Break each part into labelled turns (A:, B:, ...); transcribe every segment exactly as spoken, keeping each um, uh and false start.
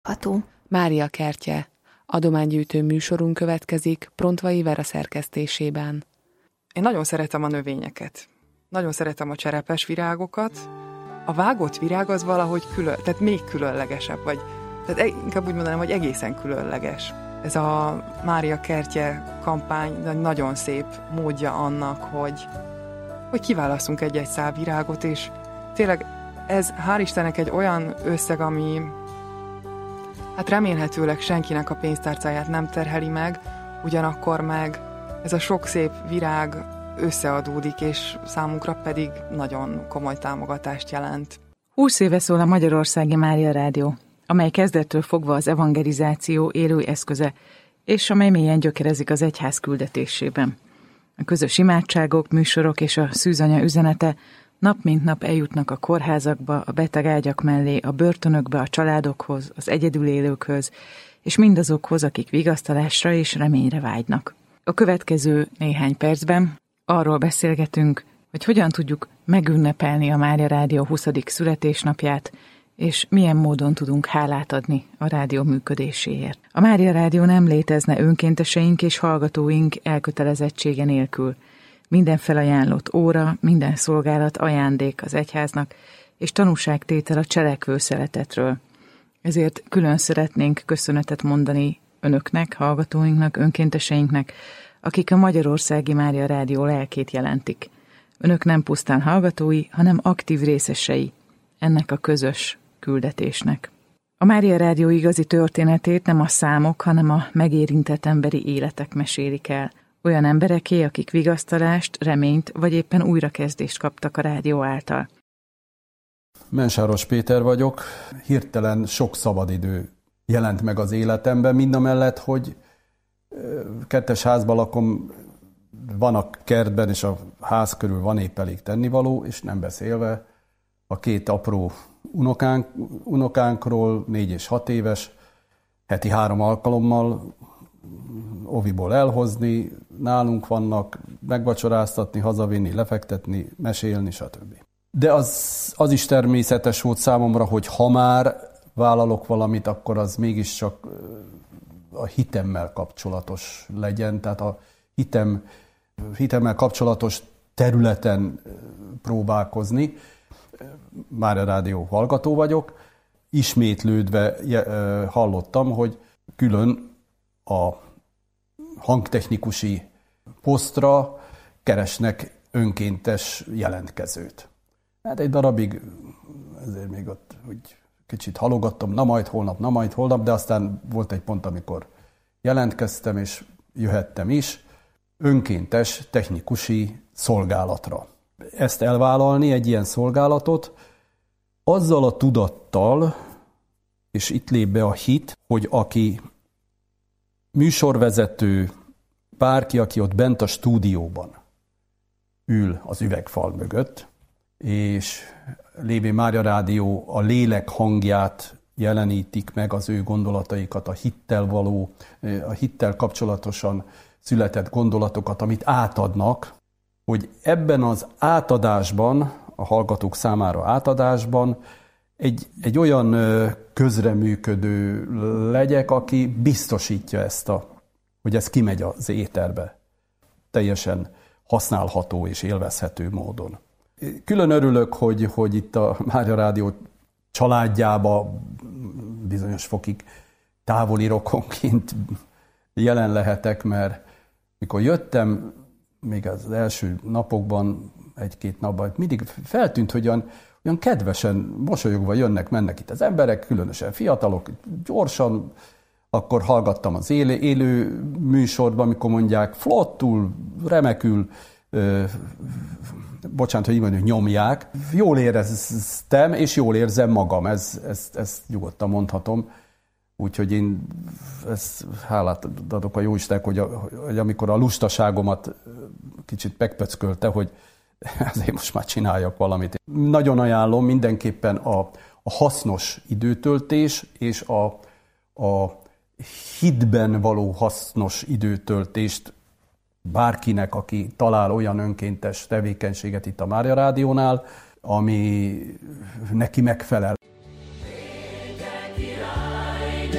A: kapható.
B: Mária kertje. Adománygyűjtő műsorunk következik Prontvai Vera szerkesztésében.
C: Én nagyon szeretem a növényeket. Nagyon szeretem a cserepes virágokat. A vágott virág az valahogy külön, tehát még különlegesebb, vagy tehát inkább úgy mondanám, hogy egészen különleges. Ez a Mária kertje kampány nagyon szép módja annak, hogy, hogy kiválasztunk egy-egy szál virágot, és tényleg ez hál' Istennek egy olyan összeg, ami hát remélhetőleg senkinek a pénztárcáját nem terheli meg, ugyanakkor meg ez a sok szép virág összeadódik, és számunkra pedig nagyon komoly támogatást jelent.
D: húsz éve szól a Magyarországi Mária Rádió, amely kezdettől fogva az evangelizáció élő eszköze, és amely mélyen gyökerezik az egyház küldetésében. A közös imádságok, műsorok és a szűzanya üzenete nap mint nap eljutnak a kórházakba, a betegágyak mellé, a börtönökbe, a családokhoz, az egyedül élőkhöz, és mindazokhoz, akik vigasztalásra és reményre vágynak. A következő néhány percben arról beszélgetünk, hogy hogyan tudjuk megünnepelni a Mária Rádió huszadik születésnapját, és milyen módon tudunk hálát adni a rádió működéséért. A Mária Rádió nem létezne önkénteseink és hallgatóink elkötelezettsége nélkül. Minden felajánlott óra, minden szolgálat ajándék az egyháznak, és tanúságtétel a cselekvő szeretetről. Ezért külön szeretnénk köszönetet mondani önöknek, hallgatóinknak, önkénteseinknek, akik a Magyarországi Mária Rádió lelkét jelentik. Önök nem pusztán hallgatói, hanem aktív részesei ennek a közös küldetésnek. A Mária Rádió igazi történetét nem a számok, hanem a megérintett emberi életek mesélik el. Olyan embereké, akik vigasztalást, reményt vagy éppen újrakezdést kaptak a rádió által.
E: Mensáros Péter vagyok. Hirtelen sok szabadidő jelent meg az életemben, mindamellett, hogy kettes házban lakom, van a kertben, és a ház körül van épp elég tennivaló, és nem beszélve a két apró unokánk, unokánkról, négy és hat éves, heti három alkalommal oviból elhozni, nálunk vannak, megvacsoráztatni, hazavinni, lefektetni, mesélni, stb. De az, az is természetes volt számomra, hogy ha már vállalok valamit, akkor az mégiscsak a hitemmel kapcsolatos legyen, tehát a hitem, hitemmel kapcsolatos területen próbálkozni. Már a rádió hallgató vagyok. Ismétlődve hallottam, hogy külön a hangtechnikusi posztra keresnek önkéntes jelentkezőt. Hát egy darabig ezért még ott úgy kicsit halogattam, na majd holnap, na majd holnap, de aztán volt egy pont, amikor jelentkeztem, és jöhettem is önkéntes technikusi szolgálatra. Ezt elvállalni, egy ilyen szolgálatot, azzal a tudattal, és itt lép be a hit, hogy aki műsorvezető, bárki, aki ott bent a stúdióban ül az üvegfal mögött, és lévén Mária Rádió a lélek hangját jelenítik meg, az ő gondolataikat, a hittel való, a hittel kapcsolatosan született gondolatokat, amit átadnak, hogy ebben az átadásban, a hallgatók számára átadásban egy, egy olyan közreműködő legyek, aki biztosítja ezt, a, hogy ez kimegy az éterbe. Teljesen használható és élvezhető módon. Külön örülök, hogy, hogy itt a Mária Rádió családjába bizonyos fokig távoli rokonként jelen lehetek, mert mikor jöttem, még az első napokban, egy-két napban, mindig feltűnt, hogy olyan, olyan kedvesen, mosolyogva jönnek, mennek itt az emberek, különösen fiatalok, gyorsan, akkor hallgattam az élő, élő műsorban, amikor mondják, flottul, remekül, ö, bocsánat, hogy így mondjuk, nyomják. Jól éreztem, és jól érzem magam, ezt, ezt, ezt nyugodtan mondhatom. Úgyhogy én ezt hálát adok a Jóistennek, hogy, hogy amikor a lustaságomat kicsit megpöckölte, hogy azért most már csináljak valamit. Nagyon ajánlom mindenképpen a, a hasznos időtöltés és a, a hitben való hasznos időtöltést bárkinek, aki talál olyan önkéntes tevékenységet itt a Mária Rádiónál, ami neki megfelel.
F: Király,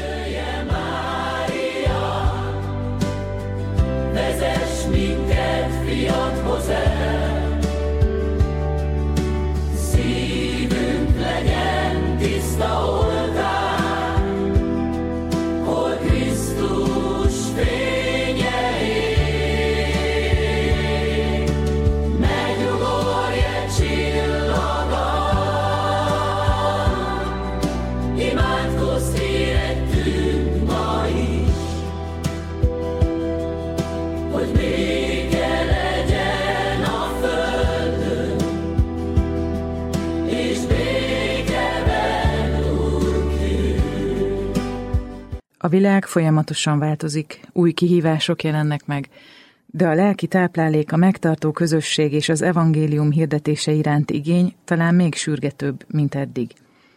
D: A világ folyamatosan változik, új kihívások jelennek meg, de a lelki táplálék, a megtartó közösség és az evangélium hirdetése iránti igény talán még sürgetőbb, mint eddig.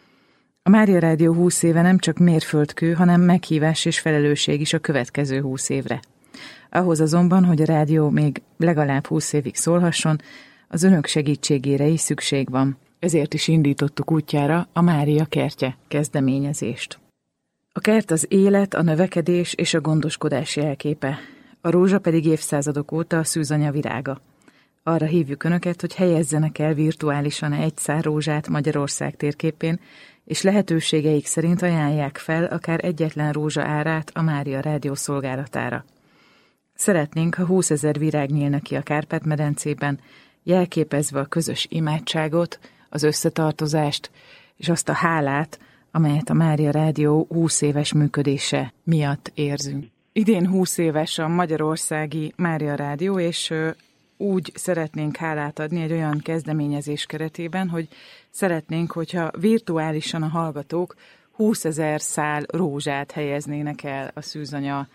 D: A Mária Rádió húsz éve nem csak mérföldkő, hanem meghívás és felelősség is a következő húsz évre. Ahhoz azonban, hogy a rádió még legalább húsz évig szólhasson, az önök segítségére is szükség van. Ezért is indítottuk útjára a Mária kertje kezdeményezést. A kert az élet, a növekedés és a gondoskodás jelképe, a rózsa pedig évszázadok óta a szűzanya virága. Arra hívjuk önöket, hogy helyezzenek el virtuálisan egy szár rózsát Magyarország térképén, és lehetőségeik szerint ajánlják fel akár egyetlen rózsa árát a Mária Rádió szolgálatára. Szeretnénk, ha húszezer virág nyílna ki a Kárpát-medencében, jelképezve a közös imádságot, az összetartozást és azt a hálát, amelyet a Mária Rádió húsz éves működése miatt érzünk. Idén húsz éves a magyarországi Mária Rádió, és úgy szeretnénk hálát adni egy olyan kezdeményezés keretében, hogy szeretnénk, hogyha virtuálisan a hallgatók húszezer szál rózsát helyeznének el a szűzanya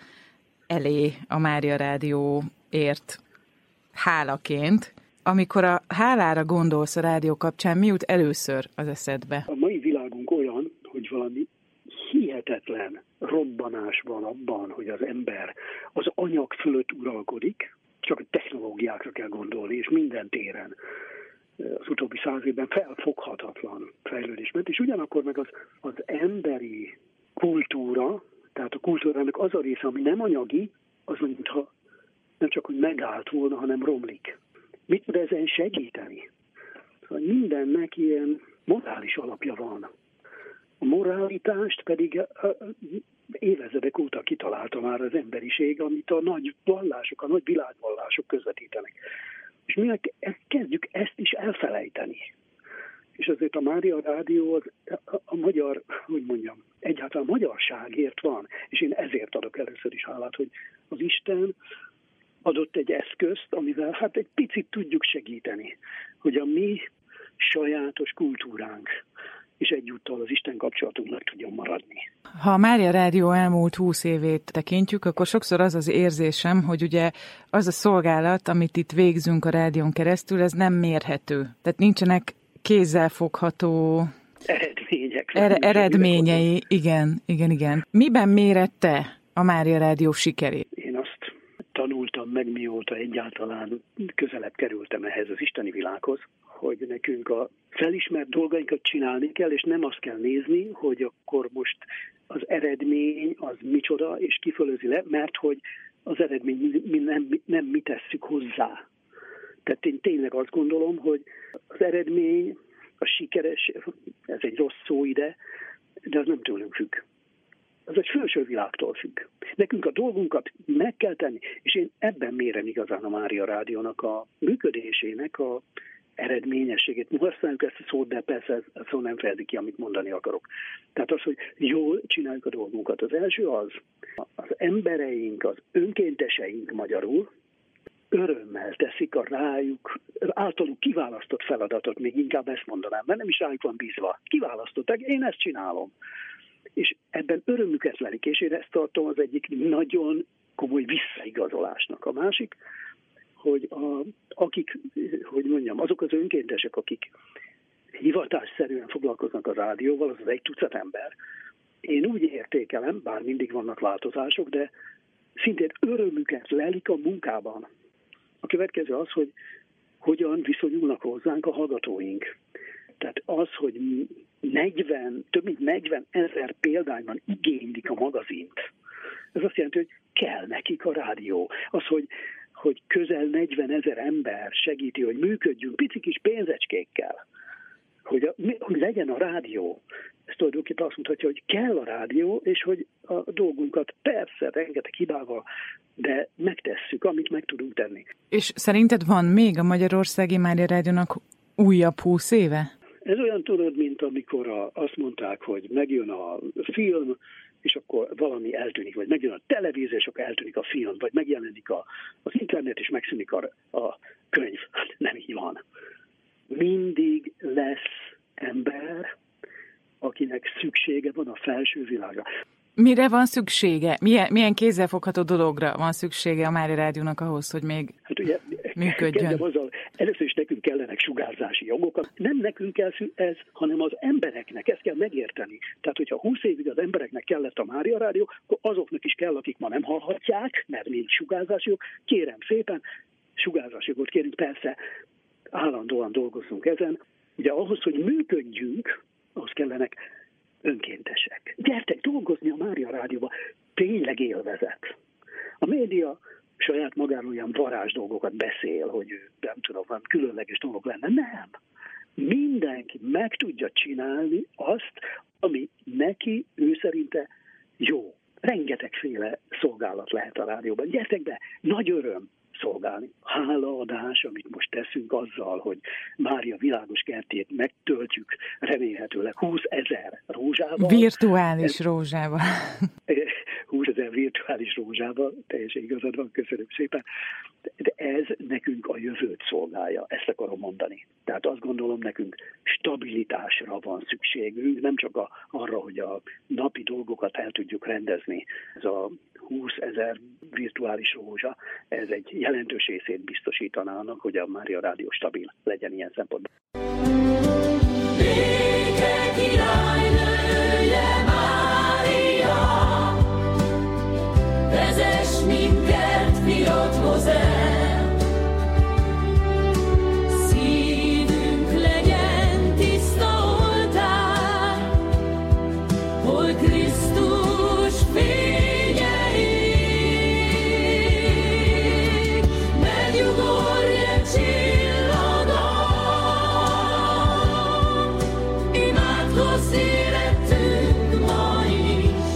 D: elé a Mária Rádióért hálaként. Amikor a hálára gondolsz a rádió kapcsán, mi jut először az eszedbe?
A: A mai világunk olyan, hogy valami hihetetlen robbanás van abban, hogy az ember az anyag fölött uralkodik, csak a technológiákra kell gondolni, és minden téren az utóbbi száz évben felfoghatatlan fejlődés ment, és ugyanakkor meg az, az emberi kultúra, tehát a kultúrának az a része, ami nem anyagi, az mintha nem csak, hogy megállt volna, hanem romlik. Mit tud ezen segíteni? Szóval mindennek ilyen morális alapja van. A moralitást pedig évezredek óta kitalálta már az emberiség, amit a nagy vallások, a nagy világvallások közvetítenek. És mi kezdjük ezt is elfelejteni. És azért a Mária Rádió az a, a magyar, hogy mondjam, egyáltalán a magyarságért van. És én ezért adok először is hálát, hogy az Isten adott egy eszközt, amivel hát egy picit tudjuk segíteni, hogy a mi sajátos kultúránk és egyúttal az Isten kapcsolatunk meg tudjon maradni.
D: Ha a Mária Rádió elmúlt húsz évét tekintjük, akkor sokszor az az érzésem, hogy ugye az a szolgálat, amit itt végzünk a rádión keresztül, ez nem mérhető. Tehát nincsenek kézzelfogható
A: eredmények.
D: Er- eredményei. Igen, igen, igen. Miben mérette a Mária Rádió sikerét?
A: Én azt tanultam meg, mióta egyáltalán közelebb kerültem ehhez az isteni világhoz, hogy nekünk a felismert dolgainkat csinálni kell, és nem azt kell nézni, hogy akkor most az eredmény az micsoda, és kifölözi le, mert hogy az eredmény mi nem, nem mi tesszük hozzá. Tehát én tényleg azt gondolom, hogy az eredmény, a sikeres, ez egy rossz szó ide, de az nem tőlünk függ. Az egy felső világtól függ. Nekünk a dolgunkat meg kell tenni, és én ebben mérem igazán a Mária Rádiónak a működésének a eredményességét. Mi használjuk ezt a szót, de persze ez, ez szó nem fejezi ki, amit mondani akarok. Tehát az, hogy jól csináljuk a dolgunkat. Az első az, az embereink, az önkénteseink magyarul örömmel teszik a rájuk, általuk kiválasztott feladatot, még inkább ezt mondanám, mert nem is rájuk van bízva. Kiválasztották, én ezt csinálom. És ebben örömüket lelik, és én ezt tartom az egyik nagyon komoly visszaigazolásnak. A másik, hogy a, akik, hogy mondjam, azok az önkéntesek, akik hivatásszerűen foglalkoznak a rádióval, az az egy tucat ember. Én úgy értékelem, bár mindig vannak változások, de szintén örömüket lelik a munkában. A következő az, hogy hogyan viszonyulnak hozzánk a hallgatóink. Tehát az, hogy negyven, több mint negyven ezer példányban igénylik a magazint. Ez azt jelenti, hogy kell nekik a rádió. Az, hogy, hogy közel negyven ezer ember segíti, hogy működjünk pici kis pénzecskékkel, hogy, a, hogy legyen a rádió. Ez tulajdonképpen azt mutatja, hogy kell a rádió, és hogy a dolgunkat persze rengeteg hibával, de megtesszük, amit meg tudunk tenni.
D: És szerinted van még a Magyarországi Mária Rádiónak újabb húsz éve?
A: Ez olyan, tudod, mint amikor a, azt mondták, hogy megjön a film, és akkor valami eltűnik, vagy megjön a televízió, és akkor eltűnik a film, vagy megjelenik a, az internet, és megszűnik a, a könyv. Hát nem így van. Mindig lesz ember, akinek szüksége van a felső világra.
D: Mire van szüksége? Milyen, milyen kézzelfogható dologra van szüksége a Mária Rádiónak ahhoz, hogy még hát ugye, működjön?
A: Azzal, először is nekünk kellenek sugárzási jogokat. Nem nekünk kell ez, hanem az embereknek. Ezt kell megérteni. Tehát, hogyha húsz évig az embereknek kellett a Mária Rádió, akkor azoknak is kell, akik ma nem hallhatják, mert nincs sugárzási jog. Kérem szépen, sugárzási jogot kérünk, persze állandóan dolgozunk ezen. Ugye ahhoz, hogy működjünk, ahhoz kellenek önkéntesek. Gyertek dolgozni a Mária Rádióba, tényleg élvezet. A média saját magáról olyan varázs dolgokat beszél, hogy nem tudom, van különleges dolog lenne. Nem. Mindenki meg tudja csinálni azt, ami neki, ő szerinte jó. Rengetegféle szolgálat lehet a rádióban. Gyertek be, nagy öröm szolgálni. Hálaadás, amit most teszünk azzal, hogy Mária világos kertjét megtöltjük remélhetőleg húszezer rózsával.
D: Virtuális rózsával.
A: húszezer virtuális rózsával, teljesen igazad van, köszönöm szépen. De ez nekünk a jövőt szolgálja, ezt akarom mondani. Tehát azt gondolom, nekünk stabilitásra van szükségünk, nem csak a, arra, hogy a napi dolgokat el tudjuk rendezni. Ez a húszezer virtuális rózsa, ez egy jelentős részét biztosítaná annak, hogy a Mária Rádió stabil legyen ilyen szempontból.
F: Béke királynője Mária, vezess minket fiathoz el, szívünk legyen tiszta oltár, hol Krisztus fénye ég, megnyugorj csillaga, imádkozz érettünk ma is,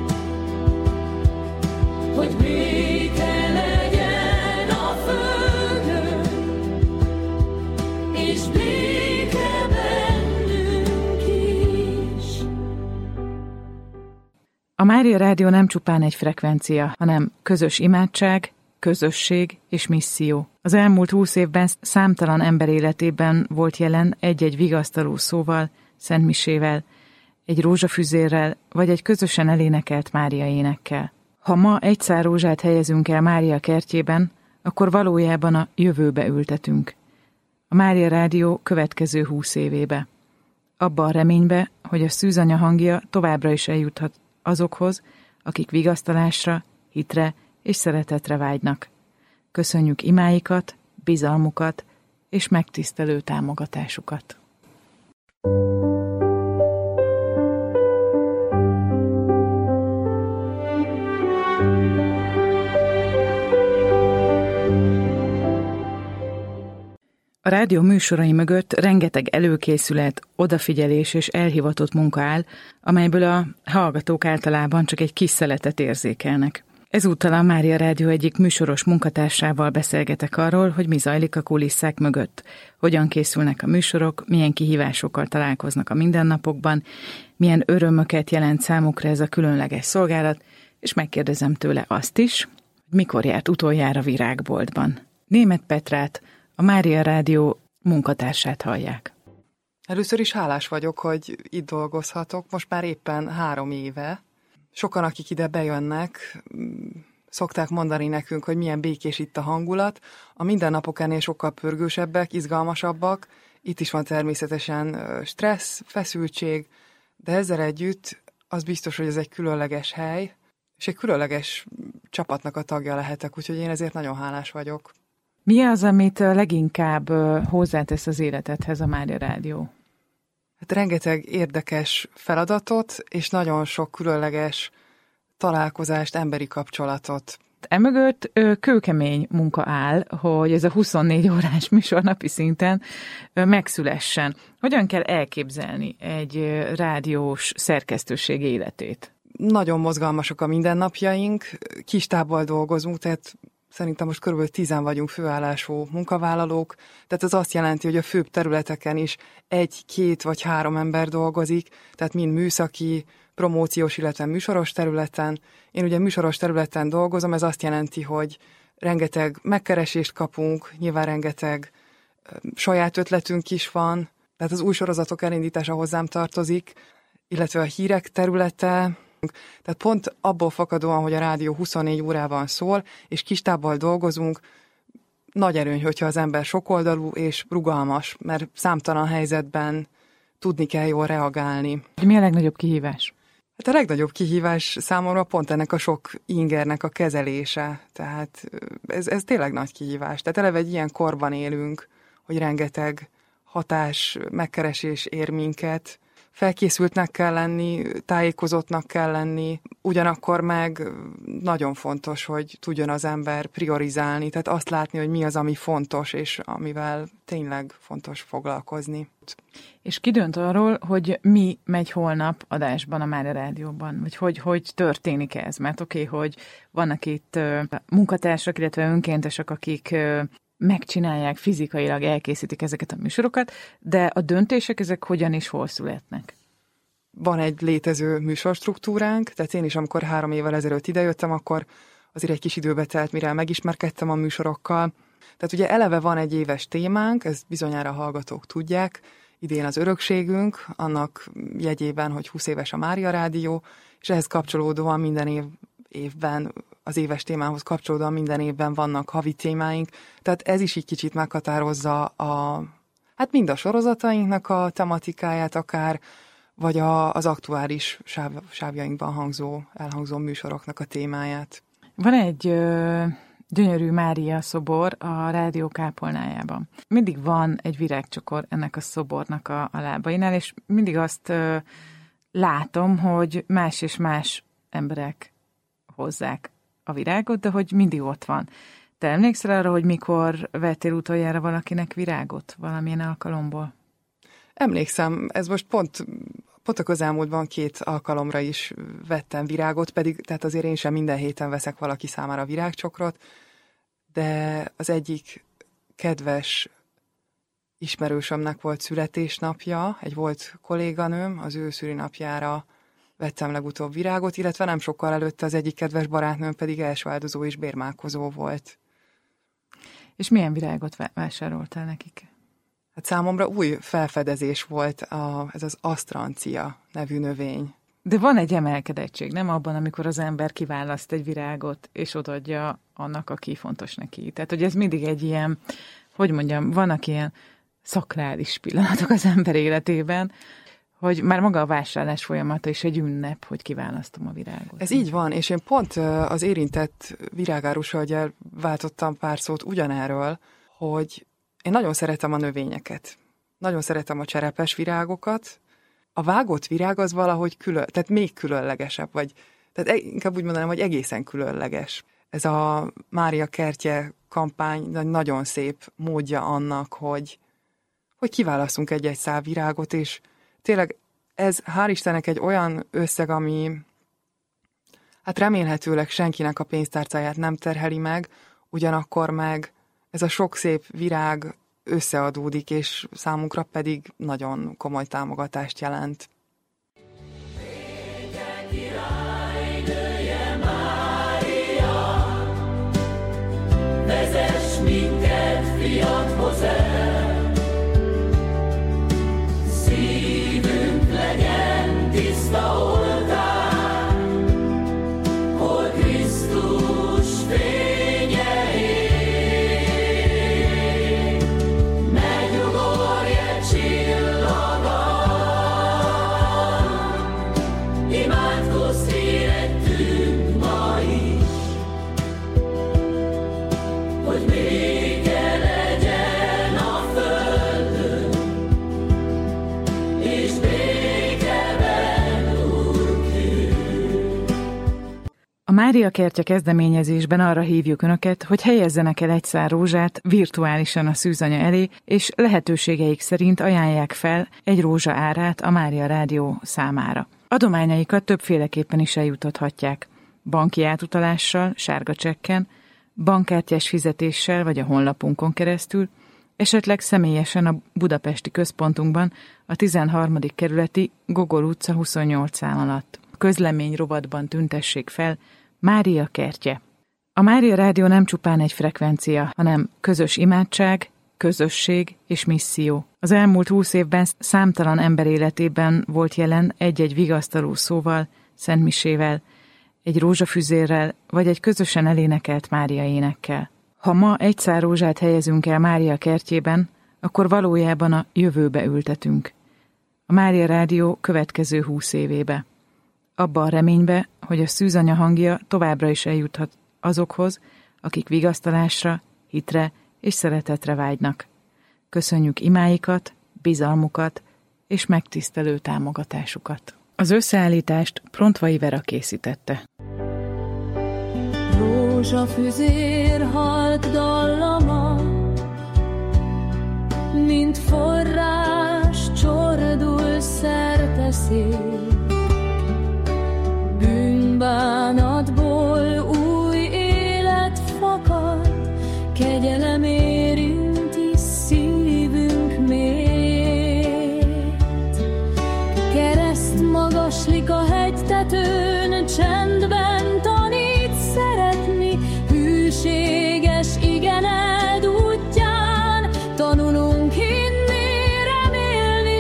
F: hogy béke legyen a földön, és béke bennünk is.
D: A Mária Rádió nem csupán egy frekvencia, hanem közös imádság, közösség és misszió. Az elmúlt húsz évben számtalan ember életében volt jelen egy-egy vigasztaló szóval, szentmisével, egy rózsafüzérrel, vagy egy közösen elénekelt Mária énekkel. Ha ma egy szár rózsát helyezünk el Mária kertjében, akkor valójában a jövőbe ültetünk. A Mária Rádió következő húsz évébe. Abba a reménybe, hogy a szűzanya hangja továbbra is eljuthat azokhoz, akik vigasztalásra, hitre és szeretetre vágynak. Köszönjük imáikat, bizalmukat és megtisztelő támogatásukat. A rádió műsorai mögött rengeteg előkészület, odafigyelés és elhivatott munka áll, amelyből a hallgatók általában csak egy kis szeletet érzékelnek. Ezúttal a Mária Rádió egyik műsoros munkatársával beszélgetek arról, hogy mi zajlik a kulisszák mögött, hogyan készülnek a műsorok, milyen kihívásokkal találkoznak a mindennapokban, milyen örömöket jelent számukra ez a különleges szolgálat, és megkérdezem tőle azt is, hogy mikor járt utoljára virágboltban. Németh Petrát, a Mária Rádió munkatársát hallják.
C: Először is hálás vagyok, hogy itt dolgozhatok, most már éppen három éve. Sokan, akik ide bejönnek, szokták mondani nekünk, hogy milyen békés itt a hangulat. A mindennapok ennél sokkal pörgősebbek, izgalmasabbak. Itt is van természetesen stressz, feszültség, de ezzel együtt az biztos, hogy ez egy különleges hely, és egy különleges csapatnak a tagja lehetek, úgyhogy én ezért nagyon hálás vagyok.
D: Mi az, amit leginkább hozzátesz az életedhez a Mária Rádió?
C: Hát rengeteg érdekes feladatot, és nagyon sok különleges találkozást, emberi kapcsolatot.
D: Emögött kőkemény munka áll, hogy ez a huszonnégy órás műsor napi szinten megszülessen. Hogyan kell elképzelni egy rádiós szerkesztőség életét?
C: Nagyon mozgalmasak a mindennapjaink, kis tábbal dolgozunk, tehát szerintem most körülbelül tízen vagyunk főállású munkavállalók, tehát ez azt jelenti, hogy a főbb területeken is egy, két vagy három ember dolgozik, tehát mind műszaki, promóciós, illetve műsoros területen. Én ugye műsoros területen dolgozom, ez azt jelenti, hogy rengeteg megkeresést kapunk, nyilván rengeteg saját ötletünk is van, tehát az új sorozatok elindítása hozzám tartozik, illetve a hírek területe, Tehát pont abból fakadóan, hogy a rádió huszonnégy órában szól, és kistábbal dolgozunk, nagy erőny, hogyha az ember sokoldalú és rugalmas, mert számtalan helyzetben tudni kell jól reagálni.
D: Mi a legnagyobb kihívás?
C: Hát a legnagyobb kihívás számomra pont ennek a sok ingernek a kezelése. Tehát ez, ez tényleg nagy kihívás. Tehát eleve egy ilyen korban élünk, hogy rengeteg hatás, megkeresés ér minket. Felkészültnek kell lenni, tájékozottnak kell lenni, ugyanakkor meg nagyon fontos, hogy tudjon az ember priorizálni, tehát azt látni, hogy mi az, ami fontos, és amivel tényleg fontos foglalkozni.
D: És ki dönt arról, hogy mi megy holnap adásban a Mária Rádióban? Vagy hogy, hogy történik ez? Mert oké, okay, hogy vannak itt uh, munkatársak, illetve önkéntesek, akik uh, megcsinálják, fizikailag elkészítik ezeket a műsorokat, de a döntések ezek hogyan és hol születnek?
C: Van egy létező műsorstruktúránk, tehát én is, amikor három évvel ezelőtt idejöttem, akkor azért egy kis időbe telt, mire megismerkedtem a műsorokkal. Tehát ugye eleve van egy éves témánk, ezt bizonyára a hallgatók tudják, idén az örökségünk, annak jegyében, hogy húsz éves a Mária Rádió, és ehhez kapcsolódóan minden év, évben, az éves témához kapcsolódóan minden évben vannak havi témáink, tehát ez is így kicsit meghatározza a, hát mind a sorozatainknak a tematikáját akár, vagy a, az aktuális sáv, sávjainkban hangzó, elhangzó műsoroknak a témáját.
D: Van egy ö, gyönyörű Mária szobor a rádió kápolnájában. Mindig van egy virágcsokor ennek a szobornak a, a lábainál, és mindig azt ö, látom, hogy más és más emberek hozzák a virágot, de hogy mindig ott van. Te emlékszel arra, hogy mikor vettél utoljára valakinek virágot valamilyen alkalomból?
C: Emlékszem, ez most pont, pont a közelmúltban két alkalomra is vettem virágot, pedig tehát azért én sem minden héten veszek valaki számára virágcsokrot, de az egyik kedves ismerősömnek volt születésnapja, egy volt kolléganőm, az ő szülinapjára vettem legutóbb virágot, illetve nem sokkal előtte az egyik kedves barátnőm pedig első áldozó és bérmálkozó volt.
D: És milyen virágot vásároltál nekik?
C: Hát számomra új felfedezés volt a, ez az asztrancia nevű növény.
D: De van egy emelkedettség, nem abban, amikor az ember kiválaszt egy virágot, és odaadja annak, aki fontos neki. Tehát, hogy ez mindig egy ilyen, hogy mondjam, vannak ilyen szakrális pillanatok az ember életében, hogy már maga a vásárlás folyamata is egy ünnep, hogy kiválasztom a virágot.
C: Ez így van, és én pont az érintett virágárus hölgyel váltottam pár szót ugyanerről, hogy én nagyon szeretem a növényeket. Nagyon szeretem a cserepes virágokat. A vágott virág az valahogy külön, tehát még különlegesebb, vagy tehát inkább úgy mondanám, hogy egészen különleges. Ez a Mária kertje kampány nagyon szép módja annak, hogy, hogy kiválasztunk egy-egy szál virágot, és tényleg ez hál' Istennek egy olyan összeg, ami hát remélhetőleg senkinek a pénztárcáját nem terheli meg, ugyanakkor meg ez a sok szép virág összeadódik, és számunkra pedig nagyon komoly támogatást jelent.
F: Vezess minket fiadhoz el, szívünk legyen tiszta oltár, hol Krisztus fénye ég, megnyugorj csillagon, imádkozz érettünk ma is, hogy béke legyen a földön, és békeben urkül.
D: A Mária kertje kezdeményezésben arra hívjuk Önöket, hogy helyezzenek el egy szál rózsát virtuálisan a szűzanya elé, és lehetőségeik szerint ajánlják fel egy rózsa árát a Mária Rádió számára. Adományaikat többféleképpen is eljutathatják. Banki átutalással, sárga csekken, bankkártyás fizetéssel vagy a honlapunkon keresztül, esetleg személyesen a budapesti központunkban, a tizenharmadik kerületi Gogol utca huszonnyolc szám alatt. A közlemény rovatban tüntessék fel Mária kertje. A Mária Rádió nem csupán egy frekvencia, hanem közös imádság, közösség és misszió. Az elmúlt húsz évben számtalan ember életében volt jelen egy-egy vigasztaló szóval, szentmisével, egy rózsafüzérrel, vagy egy közösen elénekelt Mária énekkel. Ha ma egy szál rózsát helyezünk el Mária kertjében, akkor valójában a jövőbe ültetünk. A Mária Rádió következő húsz évébe. Abba a reménybe, hogy a szűzanya hangja továbbra is eljuthat azokhoz, akik vigasztalásra, hitre és szeretetre vágynak. Köszönjük imáikat, bizalmukat és megtisztelő támogatásukat. Az összeállítást Prontvai Vera készítette.
G: Rózsafüzér halt dallama, mint forrás csordul szerte szél. Bűnbánatból új élet fakad, kegyelem érinti szívünk mélyét. Kereszt magaslik a hegytetőn, csendben tanít szeretni, hűséges igened útján tanulunk hinni, remélni.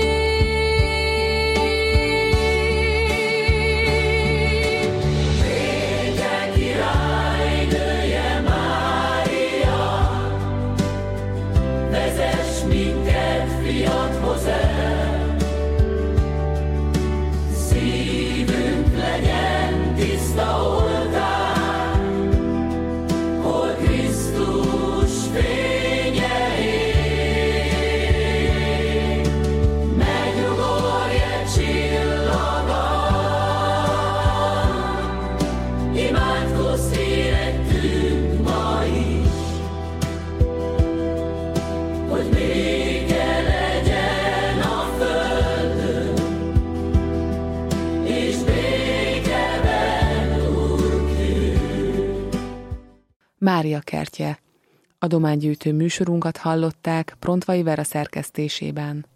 F: Béke királynője Mária, vezess minket fiadhoz el. Szívünk legyen tiszta oltár, hol Krisztus fénye ég. Megnyugolj egy csillagon, imádkozz érettünk ma is, hogy béke legyen a földön, és békeben urkül.
B: Mária kertje. Adománygyűjtő műsorunkat hallották Prontvai Vera szerkesztésében.